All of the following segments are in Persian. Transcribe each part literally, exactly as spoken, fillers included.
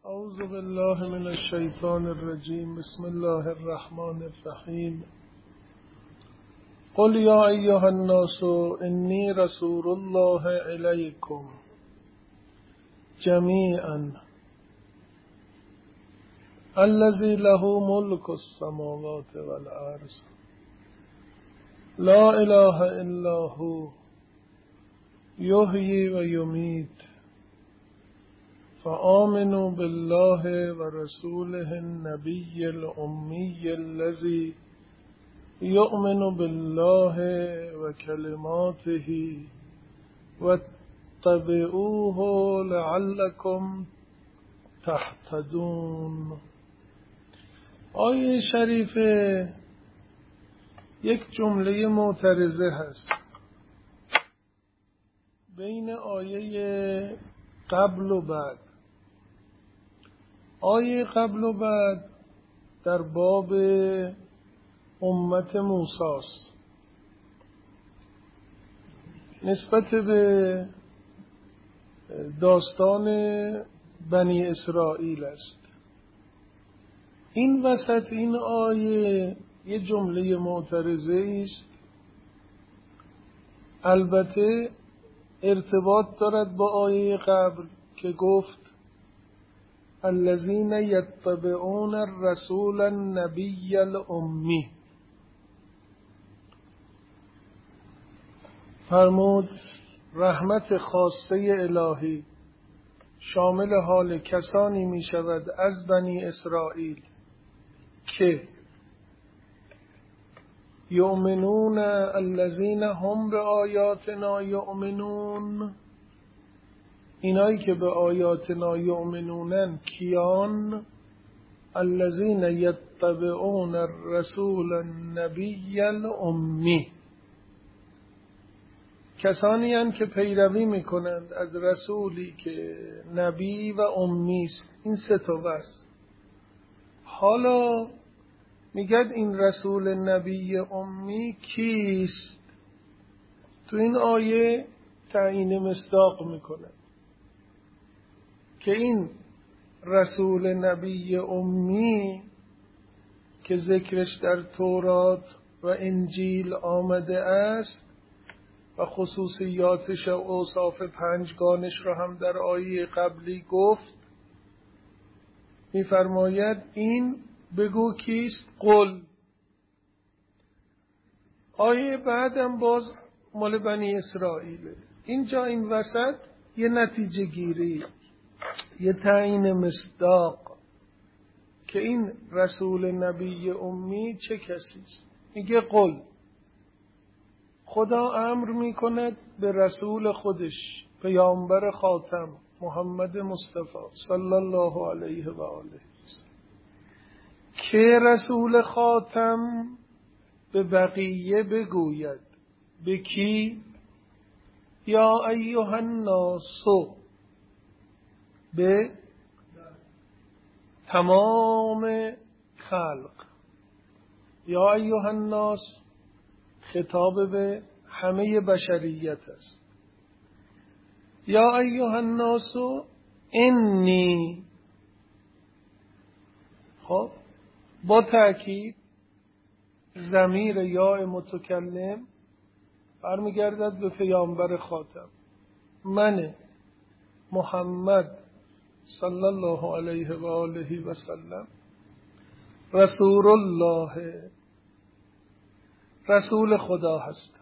اعوذ بالله من الشیطان الرجیم. بسم الله الرحمن الرحیم. قل یا ایها الناس انی رسول الله الیکم جمیعا الذی له ملک السماوات والارض لا اله الا هو یحیی و یمیت فآمنوا بالله ورسوله النبي الأمي الذي يؤمن بالله وكلماته واتبعوه لعلكم تهتدون. آیه شریفه یک جمله معترضه هست بین آیه قبل و بعد. آیه قبل و بعد در باب امت موسی است، نسبت به داستان بنی اسرائیل است. این وسط این آیه یه جمله معترضه است، البته ارتباط دارد با آیه قبل که گفت الذین یتبعون الرسول النبی الامی. فرمود رحمت خاصه الهی شامل حال کسانی می شود از بنی اسرائیل که یؤمنون الذین هم به آیاتنا یؤمنون، اینایی که به آیاتنا یؤمنونن کیان؟ الذین یتبعون الرسول النبی الامی، کسانی هستند که پیروی میکنند از رسولی که نبی و امی است. این سه تا بس. حالا میگد این رسول نبی امی کیست؟ تو این آیه تعیین مصداق میکنه که این رسول نبی امی که ذکرش در تورات و انجیل آمده است و خصوصیاتش و اوصاف پنجگانش را هم در آیه قبلی گفت، میفرماید این بگو کیست؟ قل. آیه بعدم باز مال بنی اسرائیله. اینجا این وسط یه نتیجه گیری، یه تعیین مصداق که این رسول نبی امی چه کسیست. میگه قل، خدا امر میکند به رسول خودش، پیامبر خاتم محمد مصطفی صلی الله علیه و آله که رسول خاتم به بقیه بگوید. به کی؟ یا ایها الناس، به تمام خلق. یا ایها الناس خطاب به همه بشریت است. یا ایها الناس انی، خب با تأکید ضمیر یا متکلم برمیگردد به پیامبر خاتم، من محمد صلی الله علیه و آله و سلم رسول الله، رسول خدا هستم.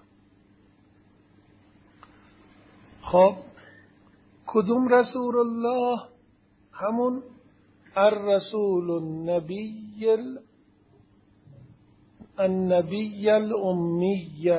خب کدوم رسول الله؟ همون الرسول النبی النبی الامی،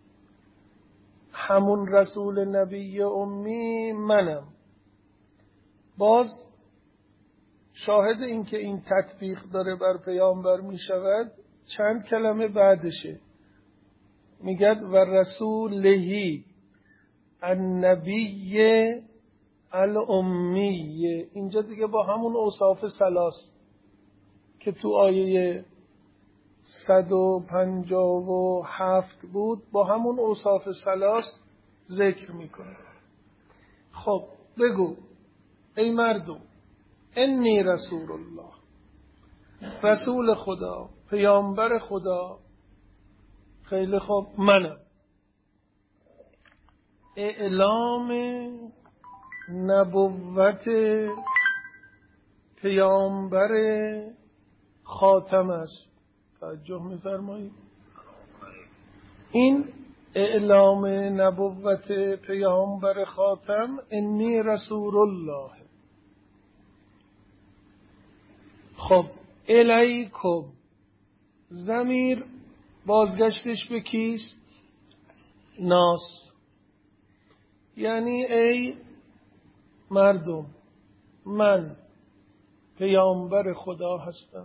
همون رسول نبی امی منم. باز شاهد این که این تطبیق داره بر پیامبر می شود چند کلمه بعدشه. میگد و رسولهی النبی الامی. اینجا دیگه با همون اوصاف ثلاث که تو آیه صد و پنجاه و هفت بود با همون اوصاف ثلاث ذکر میکنه. خب بگو ای مردم، انی رسول الله، رسول خدا، پیامبر خدا. خیلی خوب، منم. اعلام نبوت پیامبر خاتم است. توجه می‌فرمایید. این اعلام نبوت پیامبر خاتم انی رسول الله. خب الیکم، ضمیر بازگشتش به کیست؟ ناس، یعنی ای مردم، من پیامبر خدا هستم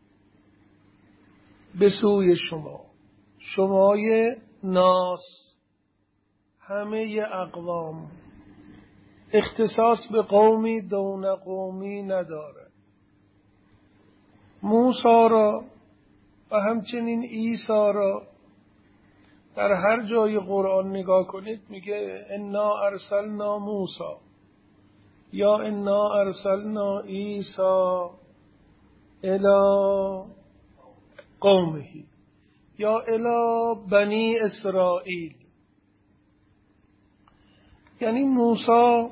به سوی شما. شمای ناس، همه اقوام، اختصاص به قومی دون قومی نداره. موسی را و همچنین عیسی را در هر جای قرآن نگاه کنید میگه انا ارسلنا موسی یا انا ارسلنا عیسی الی قومه یا الی بنی اسرائیل. یعنی موسی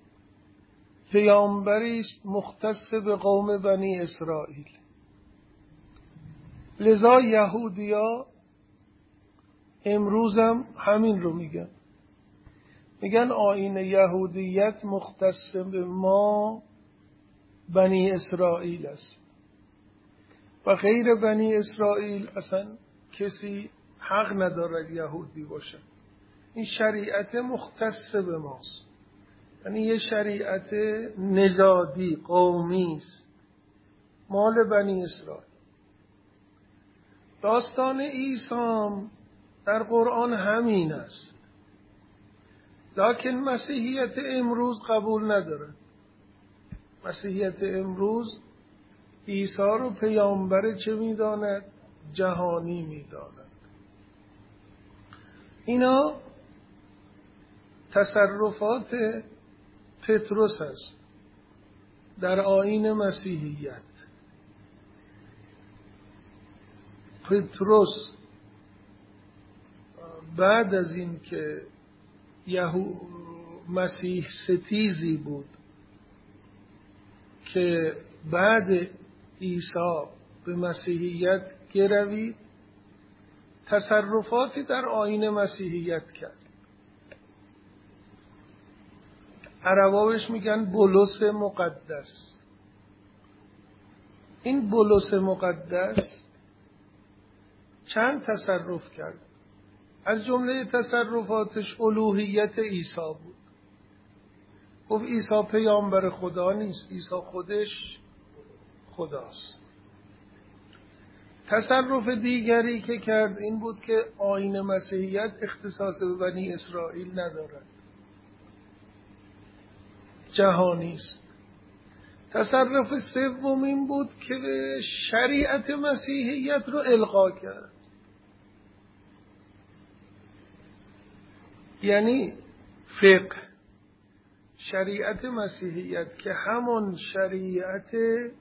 پیامبری است مختص به قوم بنی اسرائیل. لذا یهودیا امروز هم همین رو میگن، میگن آیین یهودیت مختص به ما بنی اسرائیل است و غیر بنی اسرائیل اصلا کسی حق ندارد یهودی باشه. این شریعت مختص به ماست، یعنی یه شریعت نژادی قومی است مال بنی اسرائیل. داستان عیسی در قرآن همین است، لکن مسیحیت امروز قبول نداره. مسیحیت امروز عیسی رو پیامبر چه میداند؟ جهانی میداند. اینا تصرفات پتروس است در آیین مسیحیت. پتروس بعد از این که یهو مسیح ستیزی بود که بعد عیسی به مسیحیت گروید، تصرفاتی در آیین مسیحیت کرد. عربا بهش میگن بولس مقدس. این بولس مقدس چند تصرف کرد. از جمله تصرفاتش الوهیت عیسی بود. گفت عیسی پیامبر خدا نیست، عیسی خودش خداست. تصرف دیگری که کرد این بود که آیین مسیحیت اختصاص به بنی اسرائیل ندارد، جهانی است. تصرف سوم این بود که شریعت مسیحیت رو الغا کرد، یعنی فقه شریعت مسیحیت که همون شریعت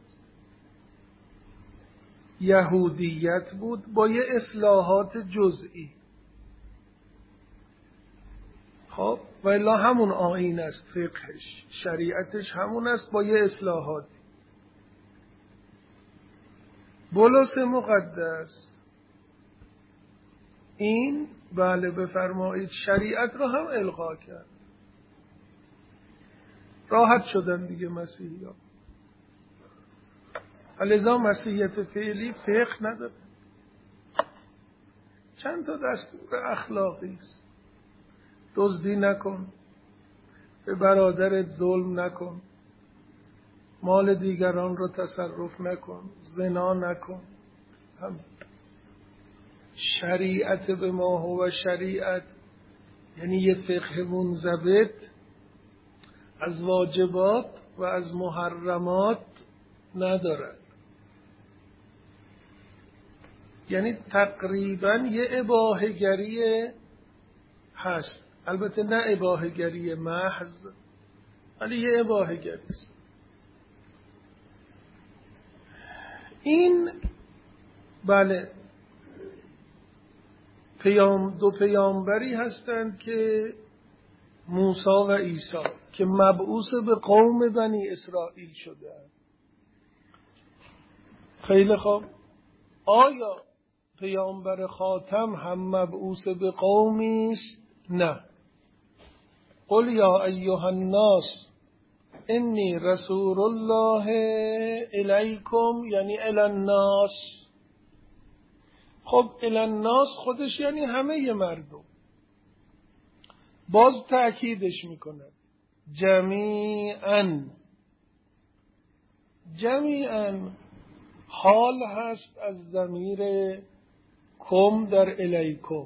یهودیت بود با یه اصلاحات جزئی. خب و الا همون آیین است، فقهش شریعتش همون است با یه اصلاحاتی. بولس مقدس این بله بفرمایید شریعت رو هم الغا کرد. راحت شدن دیگه مسیحی ها. لذا مسیحیت فعلی فقه نداره، چند تا دستور اخلاقی است. دزدی نکن، به برادرت ظلم نکن، مال دیگران رو تصرف نکن، زنا نکن. هم شریعت به ما هو شریعت، یعنی یه فقه منضبط از واجبات و از محرمات ندارد. یعنی تقریبا یه اباحه‌گری هست، البته نه اباحه‌گری محض، ولی یه اباحه‌گری است. این بله پیام دو پیامبری هستند که موسی و عیسی که مبعوث به قوم بنی اسرائیل شدند. خیلی خوب، آیا پیامبر خاتم هم مبعوث به قومی است؟ نه. قل یا ایها الناس انی رسول الله الیکم، یعنی الی الناس. خب الی الناس خودش یعنی همه مردم. باز تأکیدش میکنه جمیعاً. جمیعاً حال هست از ضمیر کم در الیکم،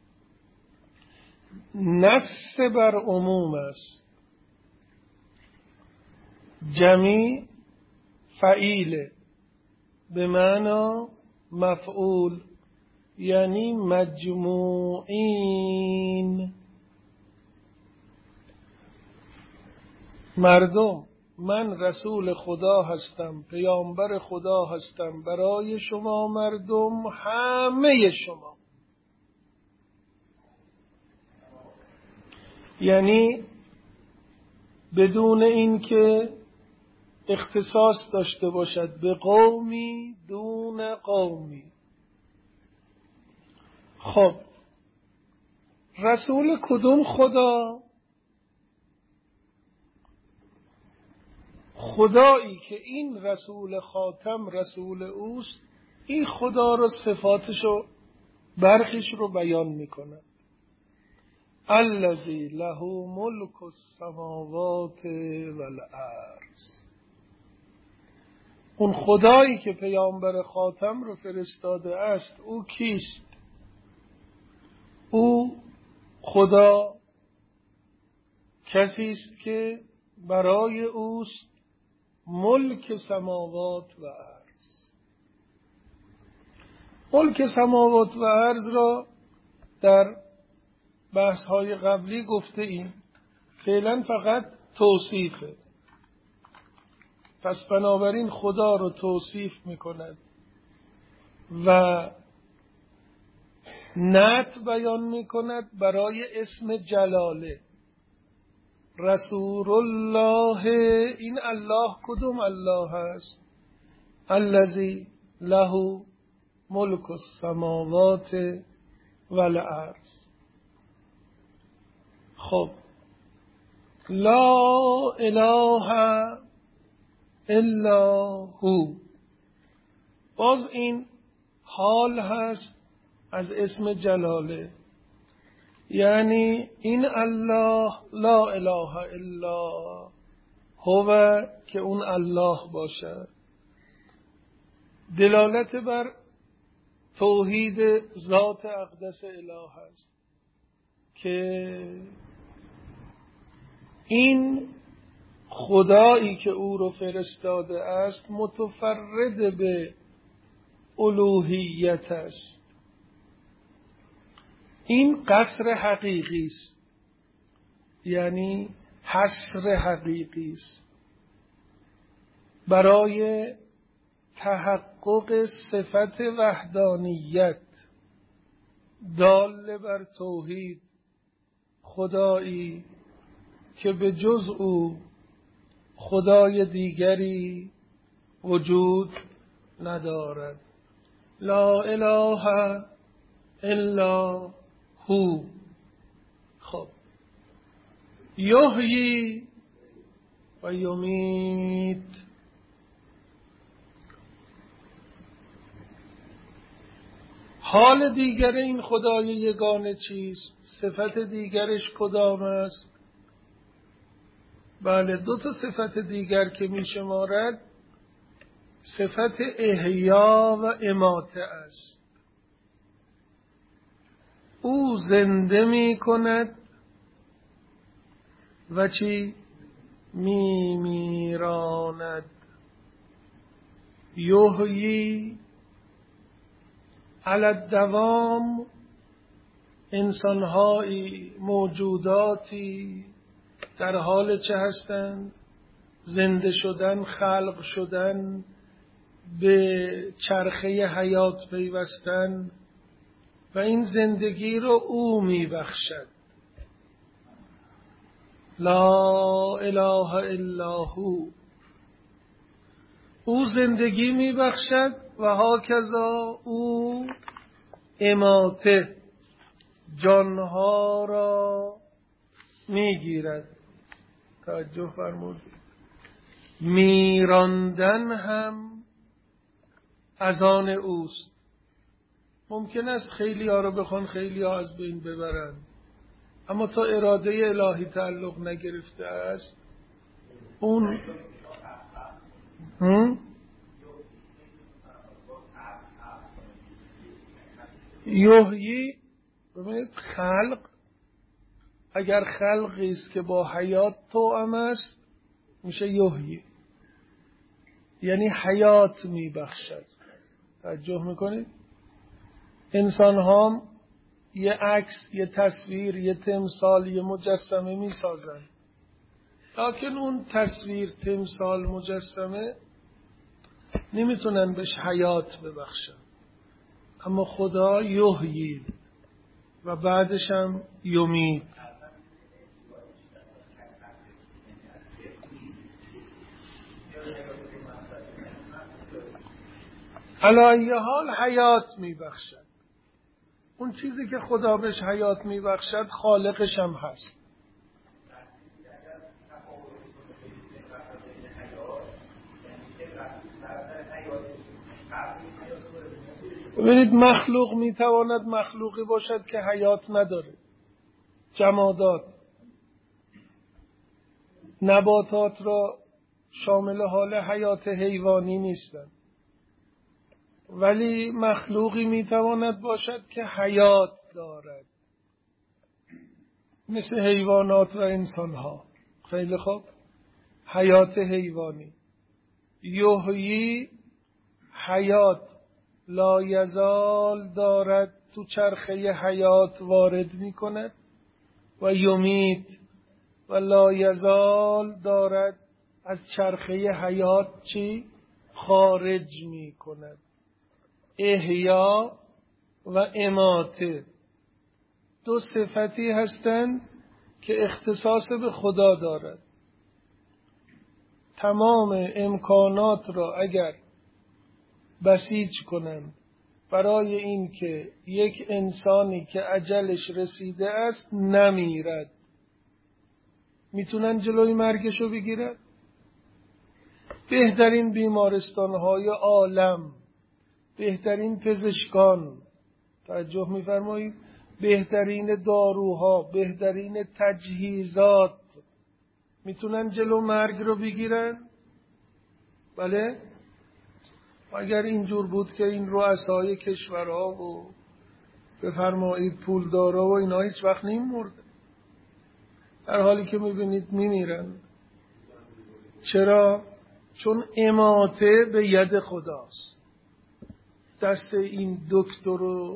نص بر عموم است. جمی فعیله به معنی مفعول، یعنی مجموعین مردم. من رسول خدا هستم، پیامبر خدا هستم برای شما مردم، همه شما. یعنی بدون اینکه اختصاص داشته باشد به قومی دون قومی. خب رسول کدوم خدا؟ خدایی که این رسول خاتم رسول اوست، این خدا رو صفاتشو برخیش رو بیان میکنه. الذی له ملک السماوات والارض. اون خدایی که پیامبر خاتم رو فرستاده است، او کیست؟ او خدا کسی است که برای اوست ملک سماوات و ارض. ملک سماوات و ارض را در بحث های قبلی گفته ایم، فعلا فقط توصیفه. پس بنابراین خدا رو توصیف میکند و نعت بیان میکند برای اسم جلاله. رسول الله، این الله کدوم الله هست؟ الذی له ملک السماوات والارض. خب لا اله الا هو، باز این حال هست از اسم جلاله. یعنی این الله لا اله الا هو، که اون الله باشد، دلالت بر توحید ذات اقدس اله است که این خدایی که او رو فرستاده است متفرد به الوهیت است. این قصر حقیقی است، یعنی حصر حقیقی است برای تحقق صفت وحدانیت دال بر توحید، خدایی که به جز او خدای دیگری وجود ندارد. لا اله الا هو. خب یحیی و یمیت. حال دیگر این خدای یگانه چیست؟ صفت دیگرش کدام است؟ بله، دو تا صفت دیگر که می شمارد صفت احیا و اماته است. او زنده می کند و چی؟ می میراند. یحیی علی الدوام، انسانهایی موجوداتی در حال چه هستند؟ زنده شدن، خلق شدن به چرخه حیات پیوستن و این زندگی رو او می بخشد. لا اله الا هو. او زندگی می بخشد و هاکذا او اماته جانها را می گیرد. توجه فرمودید. میراندن هم از آن اوست. ممکن است خیلی ها رو بخوان خیلی ها از بین ببرن، اما تا اراده الهی تعلق نگرفته است اون هم؟ یحیی. ببینید خلق، اگر خلقی است که با حیات توأم است میشه یحیی، یعنی حیات میبخشد. توجه میکنید؟ انسان ها یه عکس، یه تصویر، یه تمثال، یه مجسمه میسازن، لکن اون تصویر، تمثال، مجسمه نمیتونن بهش حیات ببخشن. اما خدا یحیی و بعدش هم یمیت. علی ای حال حیات میبخشد. اون چیزی که خدا بهش حیات میبخشد خالقش هم هست. ببینید مخلوق میتواند مخلوقی باشد که حیات نداره. جمادات، نباتات را شامل حال حیات حیوانی نیستند، ولی مخلوقی میتواند باشد که حیات دارد، مثل حیوانات و انسانها. خیلی خوب، حیات حیوانی. یحیی حیات لا یزال دارد، تو چرخه حیات وارد می کند، و یمیت و لا یزال دارد از چرخه حیات چی؟ خارج می کند. احیا و اماته دو صفتی هستند که اختصاص به خدا دارد. تمام امکانات را اگر بسیج کنند برای این که یک انسانی که اجلش رسیده است نمیرد، میتونن جلوی مرگش رو بگیرن؟ بهترین بیمارستانهای عالم، بهترین پزشکان، توجه میفرمایید، بهترین داروها، بهترین تجهیزات میتونن جلو مرگ رو بگیرن؟ بله؟ اگر اینجور بود که این رؤسای کشورها و بفرمایید پولدارا و اینا هیچ وقت نمی‌مردن، در حالی که میبینید میمیرن. چرا؟ چون اماته به ید خداست، دست این دکتر و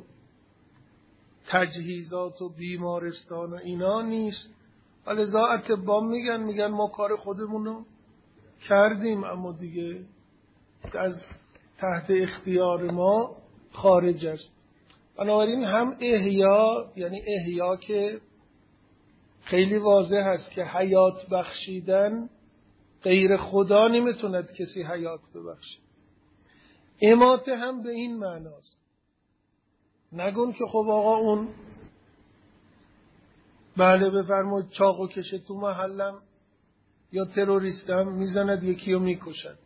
تجهیزات و بیمارستان و اینا نیست. ولذا اطباء میگن میگن ما کار خودمونو کردیم، اما دیگه از تحت اختیار ما خارج است. بنابراین هم احیا، یعنی احیا که خیلی واضح هست که حیات بخشیدن، غیر خدا نمیتوند کسی حیات ببخشه. اماته هم به این معناست. نگون که خب آقا اون بله بفرمایید چاقو کشه تو محلم یا تروریستم میزند یکی رو میکشد.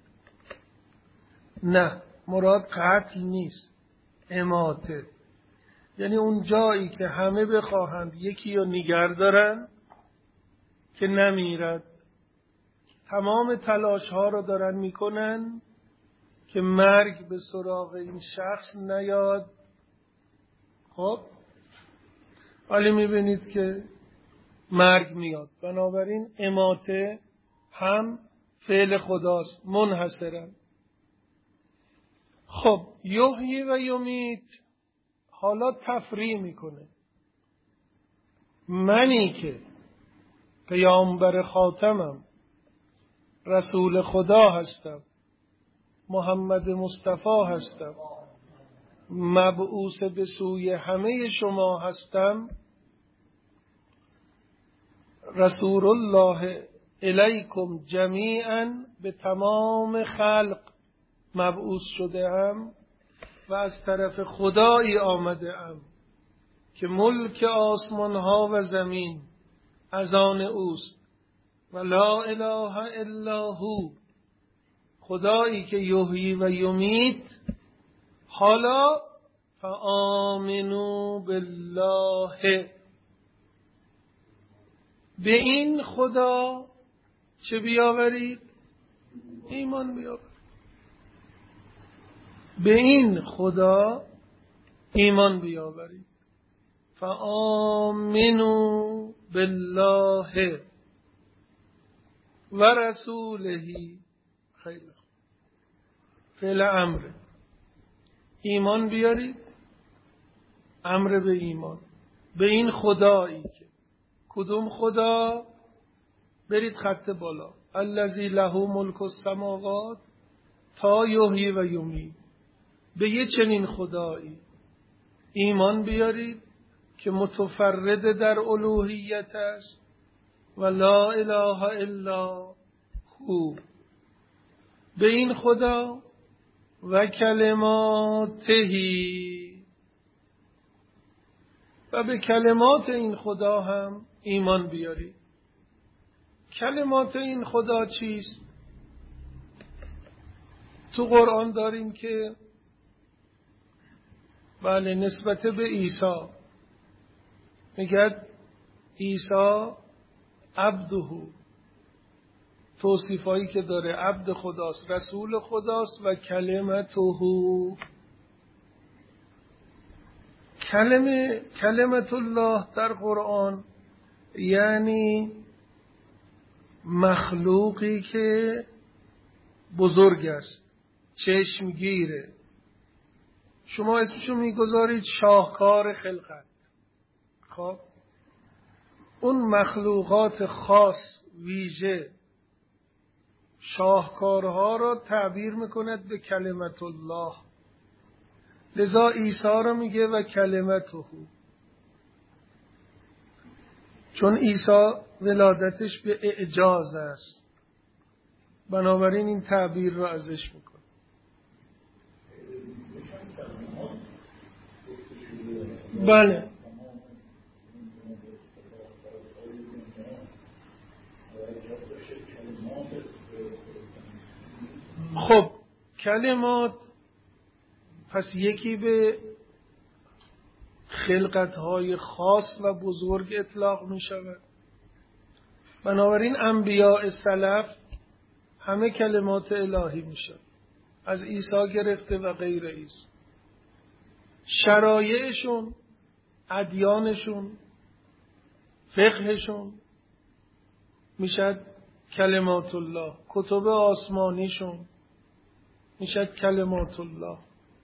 نه، مراد قتل نیست، اماته. یعنی اون جایی که همه بخواهند یکی رو نگه دارن که نمیرد، تمام تلاش ها رو دارن میکنن که مرگ به سراغ این شخص نیاد. خب ولی میبینید که مرگ میاد. بنابراین اماته هم فعل خداست منحصرا. خب یحیی و یمیت حالا تفریع میکنه. منی که پیامبر خاتمم، رسول خدا هستم، محمد مصطفی هستم، مبعوث به سوی همه شما هستم، رسول الله الیکم جمیعا، به تمام خلق مبعوث شده ام و از طرف خدایی آمده ام که ملک آسمان ها و زمین از آن اوست و لا اله الا هو، خدایی که یحیی و یمیت. حالا فآمنوا بالله، به این خدا چه بیاورید؟ ایمان بیاورید. به این خدا ایمان بیاورید. فآمنوا بالله و رسوله. خیلی خوب، فعل امر، ایمان بیارید، امر به ایمان، به این خدایی که، کدوم خدا؟ برید خط بالا، الذی له ملک السماوات تا یحیی و یمیت، به یه چنین خدایی ایمان بیارید که متفرد در الوهیت است و لا اله الا هو، به این خدا و کلماتهی، و به کلمات این خدا هم ایمان بیارید. کلمات این خدا چیست؟ تو قرآن داریم که بله نسبت به عیسی میگه عیسی عبده، توصیفایی که داره، عبد خداست، رسول خداست و کلمته، کلمه کلمت الله در قرآن یعنی مخلوقی که بزرگ است، چشمگیره. شما اسمشو میگذارید شاهکار خلقت. خب اون مخلوقات خاص ویژه شاهکارها را تعبیر میکند به کلمت الله، لذا عیسی را میگه و کلمته، چون عیسی ولادتش به اعجاز است، بنابراین این تعبیر را ازش میکنه. بله خب کلمات پس یکی به خلقت‌های خاص و بزرگ اطلاق می شود. بنابراین انبیاء سلف همه کلمات الهی می شود، از عیسی گرفته و غیر عیسی. شرایعشون، ادیانشون، فقهشون میشد کلمات الله، کتب آسمانیشون میشد کلمات الله.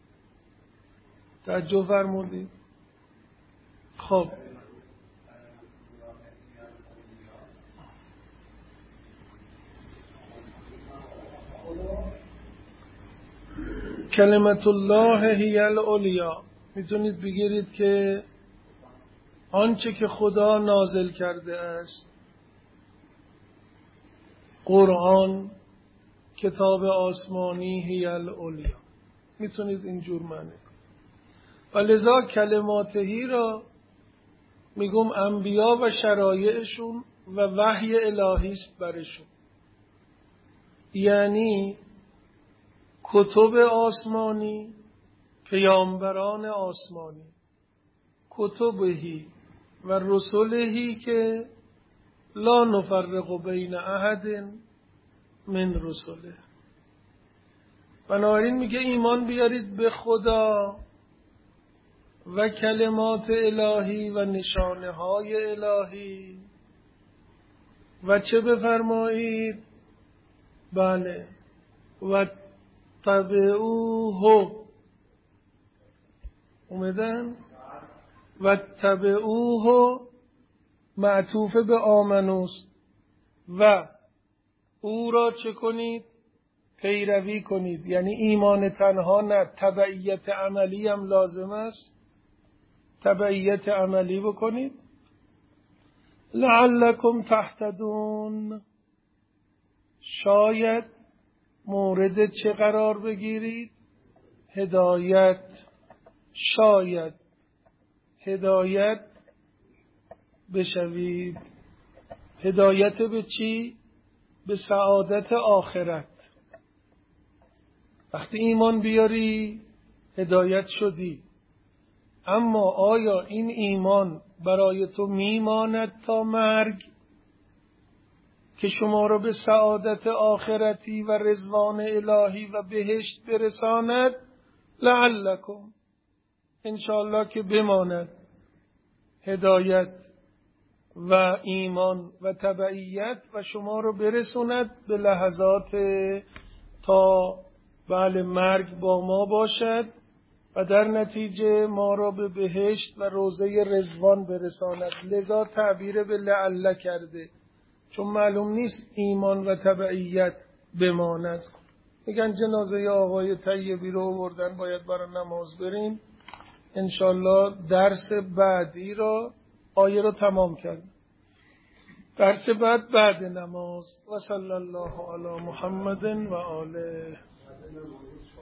توجه فرمودید؟ خب کلمت الله هی العلیا، میتونید بگیرید که آنچه که خدا نازل کرده است، قرآن، کتاب آسمانی، هی العلیا، میتونید اینجور معنی کنید. و لذا کلماتهی را میگم انبیا و شرایعشون و وحی الهی است برشون، یعنی کتب آسمانی، پیامبران آسمانی، کتبهی و رسولهی که لا نفرق بین احد من رسله. بنابراین میگه ایمان بیارید به خدا و کلمات الهی و نشانه های الهی و چه بفرمایید؟ بله و تبعوه، اومدن و تبعوه معطوف به آمنوست و او را چه کنید؟ پیروی کنید. یعنی ایمان تنها نه، تبعیت عملی هم لازم است. تبعیت عملی بکنید. لعلکم تهتدون، شاید مورد چه قرار بگیرید؟ هدایت. شاید هدایت بشوید. هدایت به چی؟ به سعادت آخرت. وقتی ایمان بیاری هدایت شدی. اما آیا این ایمان برای تو میماند تا مرگ که شما را به سعادت آخرتی و رضوان الهی و بهشت برساند؟ لعلکم، انشاءالله که بماند هدایت و ایمان و تبعیت و شما رو برسوند به لحظات تا بله مرگ با ما باشد و در نتیجه ما را به بهشت و روضه رضوان برساند. لذا تعبیر به لعل کرده، چون معلوم نیست ایمان و تبعیت بماند. میگن جنازه آقای طیبی رو آوردن، باید برای نماز بریم. انشالله درس بعدی را آیه رو تمام کرد. درس بعد بعد نماز. و صلی الله علی محمد و آله.